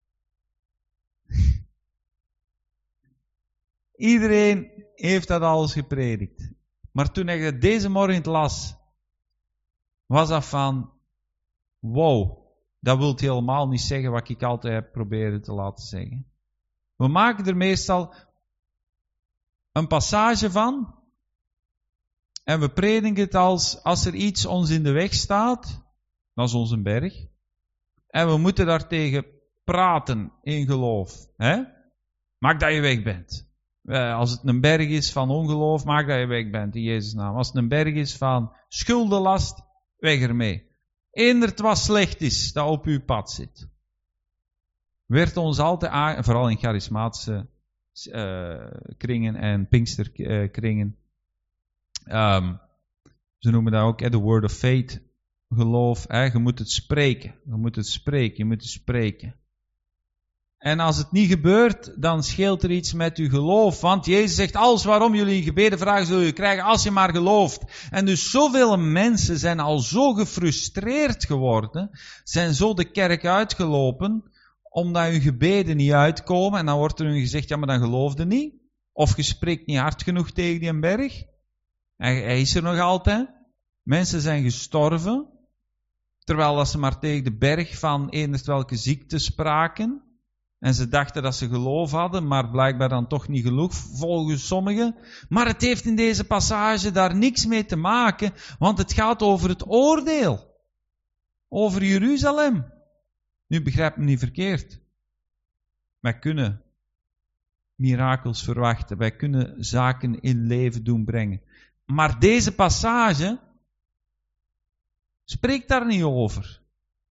Iedereen heeft dat al eens gepredikt. Maar toen ik deze morgen las, was dat van, wow. Dat wil helemaal niet zeggen wat ik altijd heb proberen te laten zeggen. We maken er meestal een passage van. En we prediken het als, als er iets ons in de weg staat. Dat is onze berg. En we moeten daartegen praten in geloof. Hè? Maak dat je weg bent. Eh, als het een berg is van ongeloof, maak dat je weg bent in Jezus' naam. Als het een berg is van schuldenlast, weg ermee. Eender het wat slecht is, dat op uw pad zit. Werd ons altijd aan, vooral in charismatische uh, kringen en pinksterkringen. Um, ze noemen dat ook de word of faith, geloof. Hè? Je moet het spreken, je moet het spreken, je moet het spreken. En als het niet gebeurt, dan scheelt er iets met uw geloof. Want Jezus zegt, alles waarom jullie in gebeden vragen, zul je krijgen als je maar gelooft. En dus zoveel mensen zijn al zo gefrustreerd geworden, zijn zo de kerk uitgelopen, omdat hun gebeden niet uitkomen. En dan wordt er hun gezegd, ja maar dan geloofde niet. Of je spreekt niet hard genoeg tegen die berg. Hij, hij is er nog altijd. Mensen zijn gestorven, terwijl dat ze maar tegen de berg van eenders welke ziekte spraken. En ze dachten dat ze geloof hadden, maar blijkbaar dan toch niet genoeg, volgens sommigen. Maar het heeft in deze passage daar niks mee te maken, want het gaat over het oordeel. Over Jeruzalem. Nu begrijp me niet verkeerd. Wij kunnen mirakels verwachten, wij kunnen zaken in leven doen brengen. Maar deze passage spreekt daar niet over.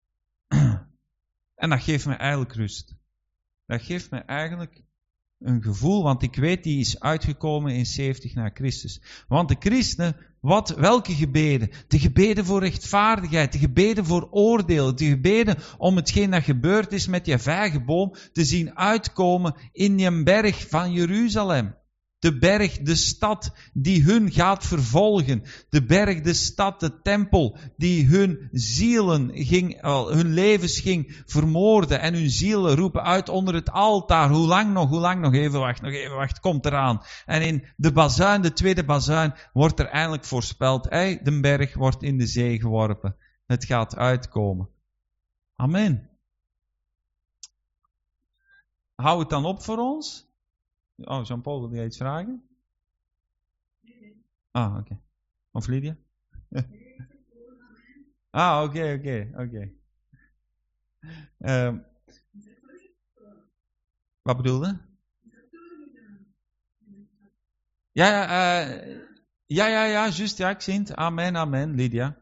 En dat geeft me eigenlijk rust. Dat geeft me eigenlijk een gevoel, want ik weet die is uitgekomen in zeventig na Christus. Want de christenen, wat, welke gebeden? De gebeden voor rechtvaardigheid, de gebeden voor oordeel, de gebeden om hetgeen dat gebeurd is met die vijgenboom te zien uitkomen in die berg van Jeruzalem. De berg, de stad die hun gaat vervolgen. De berg, de stad, de tempel die hun zielen ging, hun levens ging vermoorden. En hun zielen roepen uit onder het altaar. Hoe lang nog, hoe lang nog? Even wacht, nog even wacht, komt eraan. En in de bazuin, de tweede bazuin, wordt er eindelijk voorspeld. Hey, de berg wordt in de zee geworpen. Het gaat uitkomen. Amen. Hou het dan op voor ons. Oh, Jean-Paul, wil jij iets vragen? Ah, oké. Okay. Of Lydia? ah, oké, okay, oké, okay, oké. Okay. Um, wat bedoelde? Ja, ja, uh, ja, ja, ja, juist, ja, ik zie het. Amen, amen, Lydia.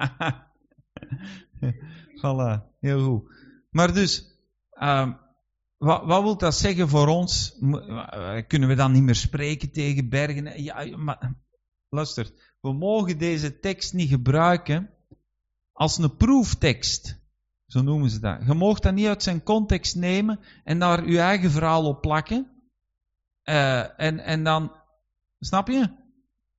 Voilà, heel goed. Maar dus, um, Wat, wat wil dat zeggen voor ons? Kunnen we dan niet meer spreken tegen bergen? Ja, maar luister, we mogen deze tekst niet gebruiken als een proeftekst. Zo noemen ze dat. Je mag dat niet uit zijn context nemen en daar je eigen verhaal op plakken. Uh, en, en dan, snap je?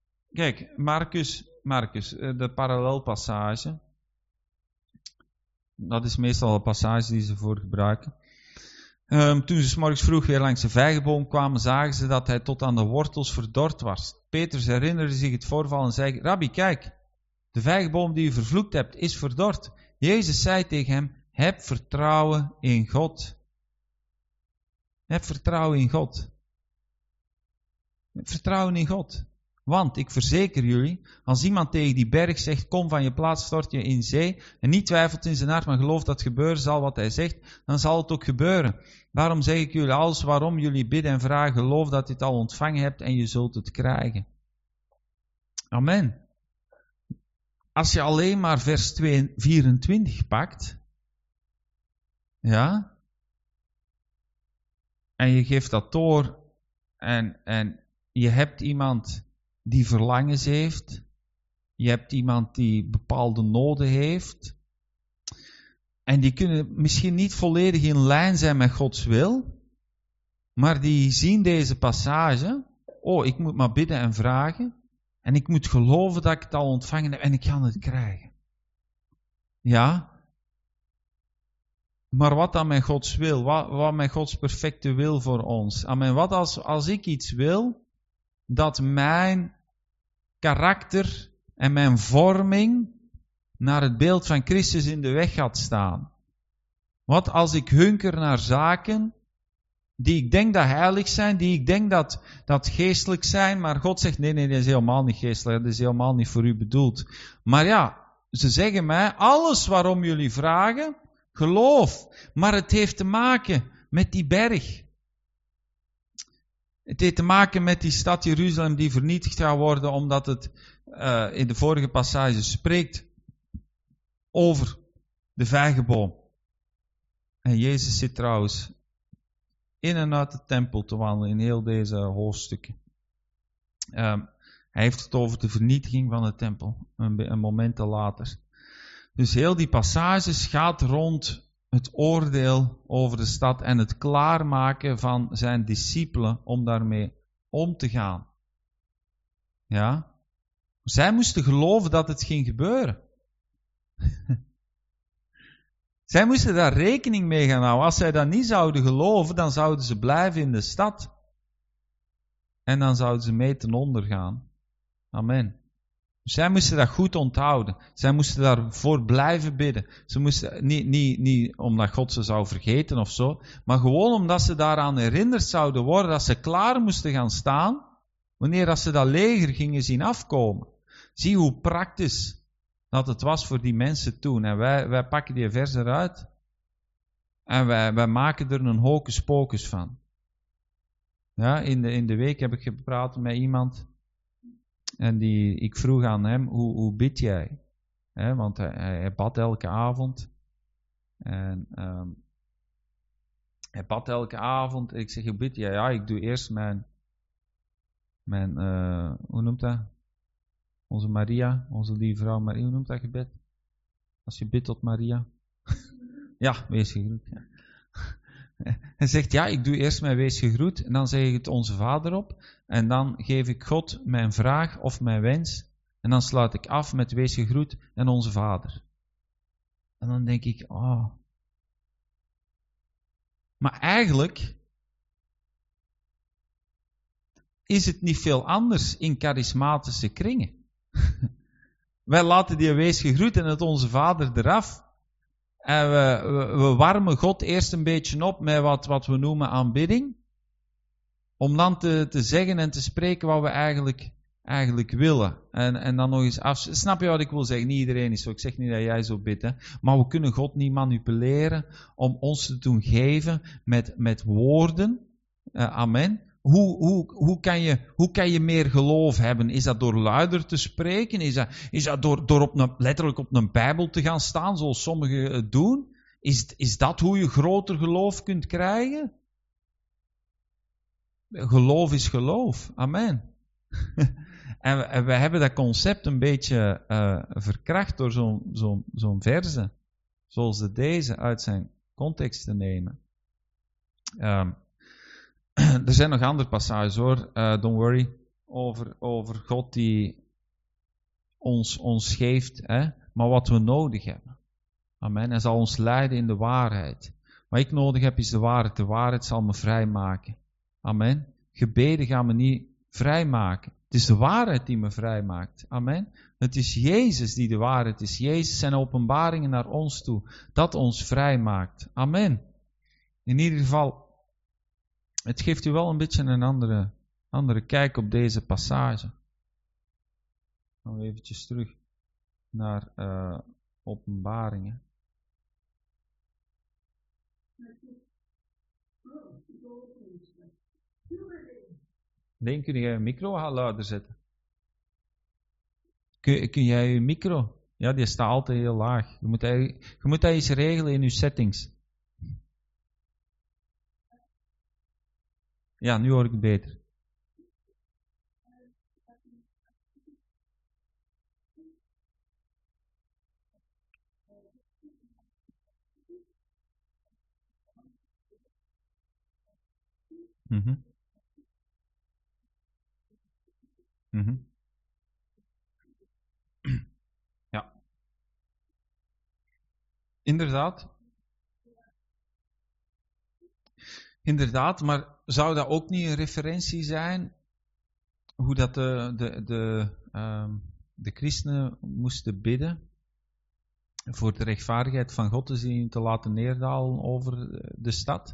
Kijk, Marcus, Marcus, de parallelpassage. Dat is meestal een passage die ze voor gebruiken. Um, toen ze 's morgens vroeg weer langs de vijgenboom kwamen, zagen ze dat hij tot aan de wortels verdord was. Petrus herinnerde zich het voorval en zei, Rabbi, kijk, de vijgenboom die u vervloekt hebt, is verdord. Jezus zei tegen hem, heb vertrouwen in God. Heb vertrouwen in God. Heb vertrouwen in God. Want, ik verzeker jullie, als iemand tegen die berg zegt, kom van je plaats, stort je in zee, en niet twijfelt in zijn hart, maar gelooft dat gebeuren zal wat hij zegt, dan zal het ook gebeuren. Daarom zeg ik jullie alles waarom jullie bidden en vragen, geloof dat je het al ontvangen hebt en je zult het krijgen. Amen. Als je alleen maar vers vierentwintig pakt, ja, en je geeft dat door, en, en je hebt iemand die verlangens heeft, je hebt iemand die bepaalde noden heeft, en die kunnen misschien niet volledig in lijn zijn met Gods wil, maar die zien deze passage, oh, ik moet maar bidden en vragen, en ik moet geloven dat ik het al ontvangen heb, en ik ga het krijgen. Ja, maar wat dan met Gods wil, wat, wat met Gods perfecte wil voor ons? Amen. Wat als, als ik iets wil, dat mijn karakter en mijn vorming naar het beeld van Christus in de weg gaat staan? Wat als ik hunker naar zaken die ik denk dat heilig zijn, die ik denk dat, dat geestelijk zijn, maar God zegt, nee, nee, dat is helemaal niet geestelijk, dat is helemaal niet voor u bedoeld. Maar ja, ze zeggen mij, alles waarom jullie vragen, geloof, maar het heeft te maken met die berg. Het heeft te maken met die stad Jeruzalem die vernietigd gaat worden, omdat het uh, in de vorige passage spreekt over de vijgenboom. En Jezus zit trouwens in en uit de tempel te wandelen in heel deze hoofdstukken. Um, hij heeft het over de vernietiging van de tempel, een, een moment later. Dus heel die passages gaat rond het oordeel over de stad en het klaarmaken van zijn discipelen om daarmee om te gaan. Ja? Zij moesten geloven dat het ging gebeuren. Zij moesten daar rekening mee gaan houden. Als zij dat niet zouden geloven, dan zouden ze blijven in de stad. En dan zouden ze mee ten onder gaan. Amen. Zij moesten dat goed onthouden. Zij moesten daarvoor blijven bidden. Ze moesten, niet, niet, niet omdat God ze zou vergeten of zo, maar gewoon omdat ze daaraan herinnerd zouden worden, dat ze klaar moesten gaan staan, wanneer dat ze dat leger gingen zien afkomen. Zie hoe praktisch dat het was voor die mensen toen. En wij, wij pakken die vers eruit en wij, wij maken er een hocus pocus van. Ja, in de, in de week heb ik gepraat met iemand en die, ik vroeg aan hem, hoe, hoe bid jij? He, want hij, hij bad elke avond. En um, hij bad elke avond. Ik zeg, hoe bid jij? Ja, ik doe eerst mijn, mijn uh, hoe noemt dat? Onze Maria, onze lieve vrouw Maria, hoe noemt dat gebed? Als je bidt tot Maria. Ja, wees gegroet. Ja. Hij zegt, ja, ik doe eerst mijn wees gegroet en dan zeg ik het onze Vader op en dan geef ik God mijn vraag of mijn wens en dan sluit ik af met wees gegroet en onze Vader. En dan denk ik, oh. Maar eigenlijk is het niet veel anders in charismatische kringen. Wij laten die wees gegroet en het onze Vader eraf. En we, we, we warmen God eerst een beetje op met wat, wat we noemen aanbidding. Om dan te, te zeggen en te spreken wat we eigenlijk, eigenlijk willen. En, en dan nog eens af. Snap je wat ik wil zeggen? Niet iedereen is zo. Ik zeg niet dat jij zo bidt. Hè? Maar we kunnen God niet manipuleren om ons te doen geven met, met woorden. Uh, amen. Hoe, hoe, hoe, kan je, hoe kan je meer geloof hebben? Is dat door luider te spreken? Is dat, is dat door, door op een, letterlijk op een Bijbel te gaan staan, zoals sommigen het doen? Is, is dat hoe je groter geloof kunt krijgen? Geloof is geloof. Amen. en, we, en we hebben dat concept een beetje uh, verkracht door zo'n zo'n zo'n verse, zoals de deze, uit zijn context te nemen. Um, Er zijn nog andere passages hoor, uh, don't worry, over, over God die ons, ons geeft, hè, maar wat we nodig hebben. Amen. Hij zal ons leiden in de waarheid. Wat ik nodig heb is de waarheid. De waarheid zal me vrijmaken. Amen. Gebeden gaan me niet vrijmaken. Het is de waarheid die me vrijmaakt. Amen. Het is Jezus die de waarheid is. Jezus zijn openbaringen naar ons toe. Dat ons vrijmaakt. Amen. In ieder geval, het geeft u wel een beetje een andere, andere kijk op deze passage. Gaan we eventjes terug naar uh, openbaringen. Leen, kun jij je micro luider zetten? Kun, kun jij je micro? Ja, die staat altijd heel laag. Je moet, je moet dat eens regelen in je settings. Ja, nu hoor ik het beter. Mm-hmm. Mm-hmm. Ja. Inderdaad. Inderdaad, maar zou dat ook niet een referentie zijn hoe dat de, de, de, uh, de christenen moesten bidden voor de rechtvaardigheid van God te zien te laten neerdalen over de stad?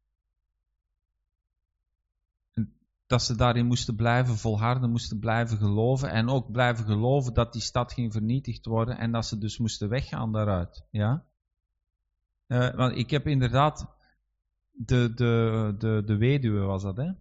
Dat ze daarin moesten blijven volharden, moesten blijven geloven en ook blijven geloven dat die stad ging vernietigd worden en dat ze dus moesten weggaan daaruit. Ja? Uh, want ik heb inderdaad, de, de, de, de weduwe was dat, hè?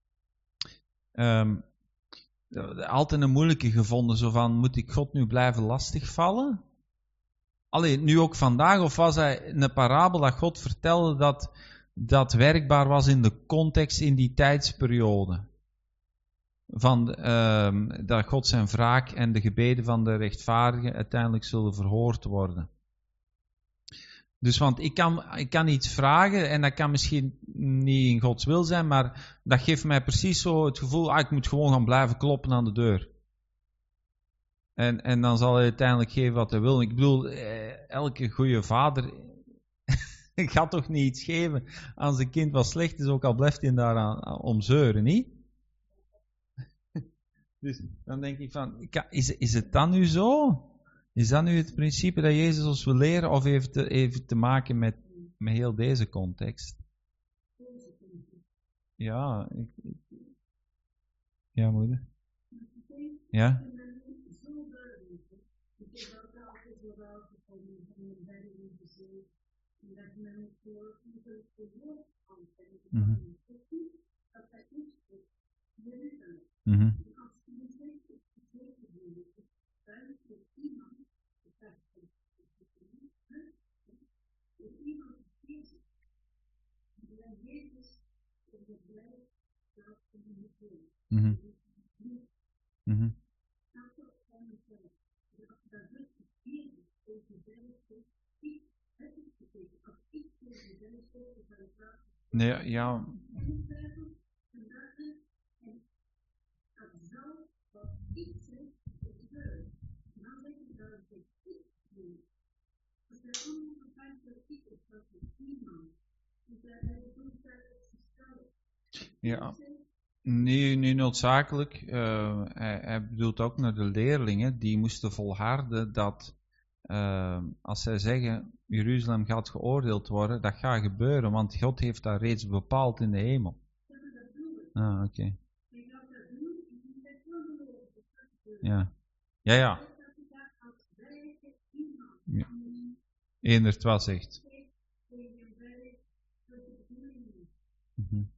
Um, altijd een moeilijke gevonden, zo van, moet ik God nu blijven lastigvallen? Allee, nu ook vandaag, of was hij een parabel dat God vertelde dat dat werkbaar was in de context in die tijdsperiode. Van, uh, dat God zijn wraak en de gebeden van de rechtvaardigen uiteindelijk zullen verhoord worden. Dus want ik kan, ik kan iets vragen en dat kan misschien niet in Gods wil zijn, maar dat geeft mij precies zo het gevoel, ah, ik moet gewoon gaan blijven kloppen aan de deur. En, en dan zal hij uiteindelijk geven wat hij wil. Ik bedoel, eh, elke goede vader gaat toch niet iets geven aan zijn kind wat slecht is, ook al blijft hij daar aan, om zeuren, niet? Dus dan denk ik van, is, is het dan nu zo? Is dat nu het principe dat Jezus ons wil leren, of heeft het even te maken met, met heel deze context? Ja, ik, ik, ja moeder. Ja? Mm-hmm. Mm-hmm. Mm-hmm. Mm-hmm. Nee, ja. Ja. Nee, niet noodzakelijk. Uh, hij, hij bedoelt ook naar de leerlingen, die moesten volharden dat uh, als zij zeggen, Jeruzalem gaat geoordeeld worden, dat gaat gebeuren, want God heeft dat reeds bepaald in de hemel. Ah, oké. Okay. Ja. Ja, ja. Ja. Eendert wat zegt. Mm-hmm.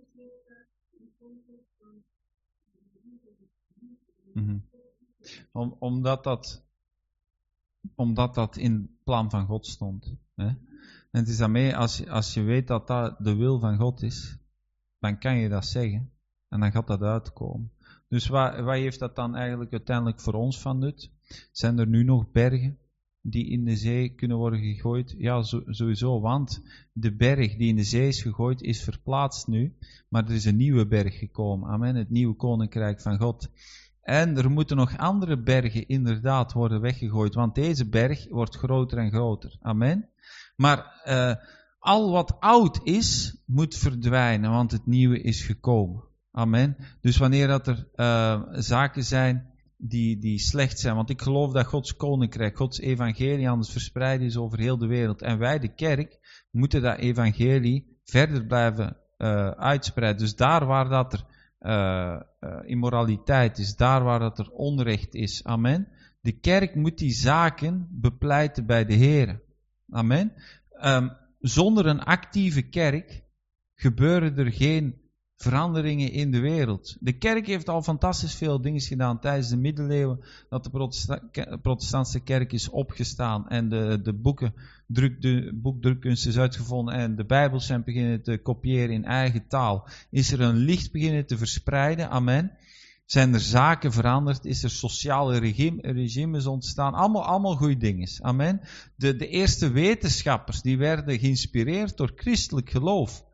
Mm-hmm. Om, omdat, dat, omdat dat in het plan van God stond. Hè? En het is daarmee, als, als je weet dat dat de wil van God is, dan kan je dat zeggen. En dan gaat dat uitkomen. Dus wat, wat heeft dat dan eigenlijk uiteindelijk voor ons van nut? Zijn er nu nog bergen die in de zee kunnen worden gegooid? Ja, zo, sowieso, want de berg die in de zee is gegooid is verplaatst nu, maar er is een nieuwe berg gekomen. Amen, het nieuwe koninkrijk van God. En er moeten nog andere bergen inderdaad worden weggegooid, want deze berg wordt groter en groter. Amen. Maar uh, al wat oud is, moet verdwijnen, want het nieuwe is gekomen. Amen. Dus wanneer dat er uh, zaken zijn die, die slecht zijn, want ik geloof dat Gods koninkrijk, Gods evangelie anders verspreid is over heel de wereld. En wij, de kerk, moeten dat evangelie verder blijven uh, uitspreiden. Dus daar waar dat er uh, uh, immoraliteit is, daar waar dat er onrecht is. Amen. De kerk moet die zaken bepleiten bij de Heer. Amen. Um, zonder een actieve kerk gebeuren er geen veranderingen in de wereld. De kerk heeft al fantastisch veel dingen gedaan tijdens de middeleeuwen, dat de protesta- protestantse kerk is opgestaan en de, de, boeken, druk, de boekdrukkunst is uitgevonden en de Bijbels zijn beginnen te kopiëren in eigen taal. Is er een licht beginnen te verspreiden, amen. Zijn er zaken veranderd, is er sociale regime, regimes ontstaan, allemaal, allemaal goede dingen, amen. De, de eerste wetenschappers, die werden geïnspireerd door christelijk geloof.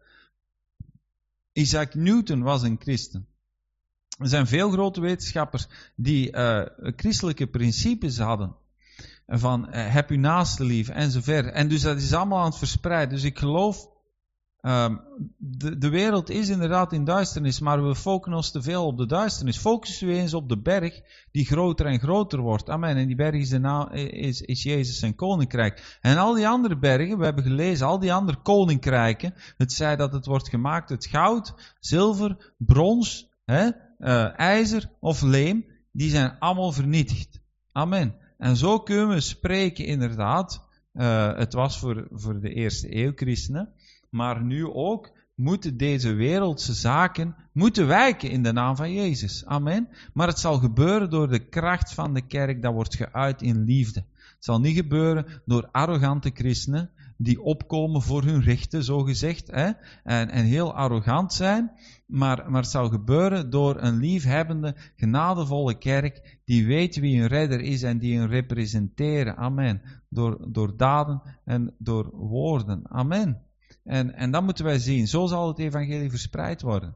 Isaac Newton was een christen. Er zijn veel grote wetenschappers die uh, christelijke principes hadden. Van uh, heb uw naaste lief enzovoort. En dus dat is allemaal aan het verspreiden. Dus ik geloof, um, de, de wereld is inderdaad in duisternis, maar we focussen ons te veel op de duisternis. Focussen we eens op de berg die groter en groter wordt. Amen. En die berg is, de naam, is, is Jezus zijn koninkrijk. En al die andere bergen, we hebben gelezen, al die andere koninkrijken, het zij dat het wordt gemaakt uit goud, zilver, brons, hè, uh, ijzer of leem, die zijn allemaal vernietigd. Amen. En zo kunnen we spreken inderdaad, uh, het was voor, voor de eerste eeuw christenen, maar nu ook moeten deze wereldse zaken moeten wijken in de naam van Jezus. Amen. Maar het zal gebeuren door de kracht van de kerk, dat wordt geuit in liefde. Het zal niet gebeuren door arrogante christenen die opkomen voor hun rechten, zo gezegd, hè, en, en heel arrogant zijn. Maar, maar het zal gebeuren door een liefhebbende, genadevolle kerk die weet wie een redder is en die hem representeren. Amen. Door, door daden en door woorden. Amen. En, en dat moeten wij zien. Zo zal het evangelie verspreid worden.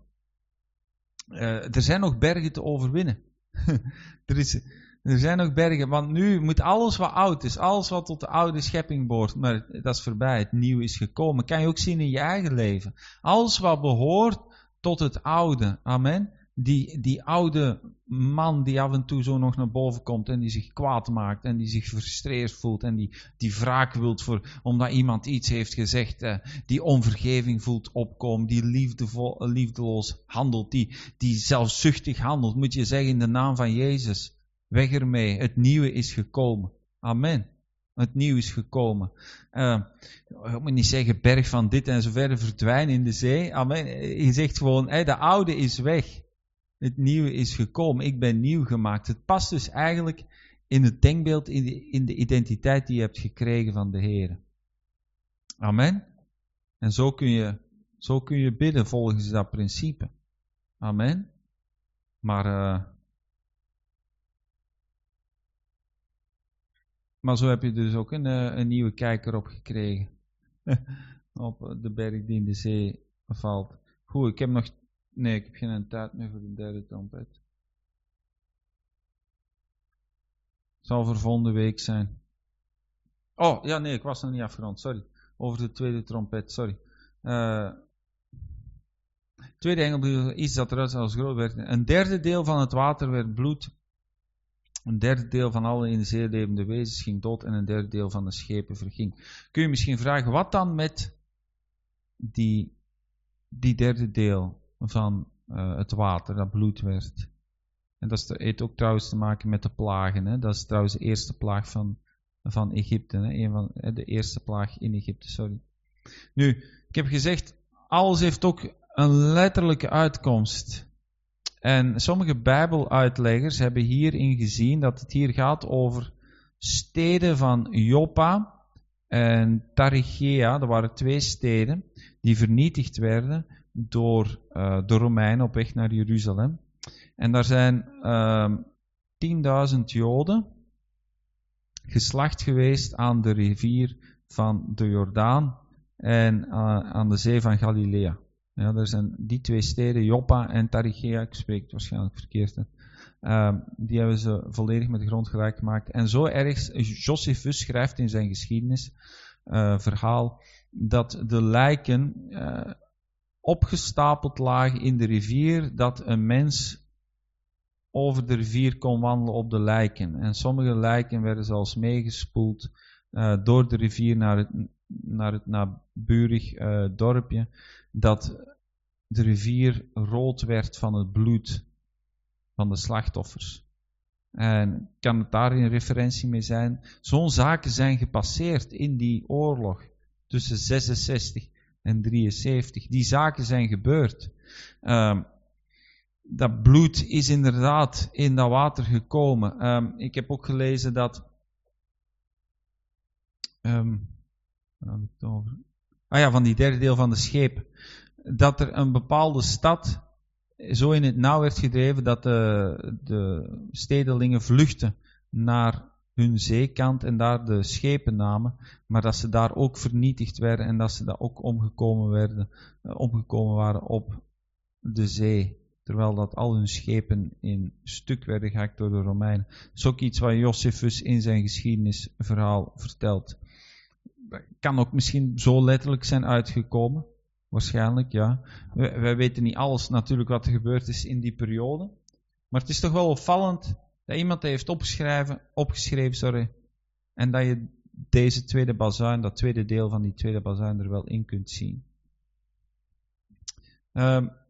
Uh, er zijn nog bergen te overwinnen. er, is, er zijn nog bergen, want nu moet alles wat oud is, alles wat tot de oude schepping behoort, maar dat is voorbij, het nieuwe is gekomen. Kan je ook zien in je eigen leven. Alles wat behoort tot het oude, amen. Die, die oude man die af en toe zo nog naar boven komt en die zich kwaad maakt en die zich frustreerd voelt en die, die wraak wilt voor, omdat iemand iets heeft gezegd, eh, die onvergeving voelt opkomen, die liefdevol, liefdeloos handelt, die, die zelfzuchtig handelt, moet je zeggen in de naam van Jezus, weg ermee, het nieuwe is gekomen. Amen. Het nieuw is gekomen. Uh, ik moet niet zeggen berg van dit en zo verder verdwijnen in de zee. Amen. Je zegt gewoon, hey, de oude is weg. Het nieuwe is gekomen. Ik ben nieuw gemaakt. Het past dus eigenlijk in het denkbeeld, in de, in de identiteit die je hebt gekregen van de Heer. Amen. En zo kun je, zo kun je bidden volgens dat principe. Amen. Maar, uh, maar zo heb je dus ook een, een nieuwe kijker op gekregen. Op de berg die in de zee valt. Goed, ik heb nog... Nee, ik heb geen tijd meer voor de derde trompet. Het zal voor volgende week zijn. Oh, ja, nee, ik was nog niet afgerond, sorry. Over de tweede trompet, sorry. Uh, tweede engel, iets dat eruit als groot werd. Een derde deel van het water werd bloed. Een derde deel van alle in de zee levende wezens ging dood. En een derde deel van de schepen verging. Kun je misschien vragen, wat dan met die, die derde deel van uh, het water dat bloed werd? En dat heeft ook trouwens te maken met de plagen. Hè? Dat is trouwens de eerste plaag van, van Egypte. Hè? Een van, de eerste plaag in Egypte, sorry. Nu, ik heb gezegd, alles heeft ook een letterlijke uitkomst. En sommige Bijbeluitleggers hebben hierin gezien dat het hier gaat over steden van Joppa en Tarichea. Dat waren twee steden die vernietigd werden door uh, de Romeinen op weg naar Jeruzalem. En daar zijn uh, tienduizend Joden geslacht geweest aan de rivier van de Jordaan en uh, aan de zee van Galilea. Ja, er zijn die twee steden, Joppa en Tarichea, ik spreek het waarschijnlijk verkeerd, uh, die hebben ze volledig met de grond gelijk gemaakt. En zo erg, Josephus schrijft in zijn geschiedenisverhaal uh, dat de lijken uh, opgestapeld lagen in de rivier, dat een mens over de rivier kon wandelen op de lijken. En sommige lijken werden zelfs meegespoeld uh, door de rivier naar het, naar het naburig uh, dorpje, dat de rivier rood werd van het bloed van de slachtoffers. En kan het daar een referentie mee zijn? Zo'n zaken zijn gepasseerd in die oorlog tussen zesenzestig en drieënzeventig. Die zaken zijn gebeurd. Um, dat bloed is inderdaad in dat water gekomen. Um, ik heb ook gelezen dat... Um, waar had ik het over? Ah ja, van die derde deel van de scheep. Dat er een bepaalde stad zo in het nauw werd gedreven dat de, de stedelingen vluchtten naar hun zeekant en daar de schepen namen, maar dat ze daar ook vernietigd werden en dat ze daar ook omgekomen, werden, omgekomen waren op de zee. Terwijl dat al hun schepen in stuk werden gehakt door de Romeinen. Dat is ook iets wat Josephus in zijn geschiedenisverhaal vertelt. Kan ook misschien zo letterlijk zijn uitgekomen. Waarschijnlijk, ja. Wij, wij weten niet alles natuurlijk wat er gebeurd is in die periode. Maar het is toch wel opvallend dat iemand dat heeft opgeschreven, opgeschreven sorry, en dat je deze tweede bazuin, dat tweede deel van die tweede bazuin er wel in kunt zien. Um,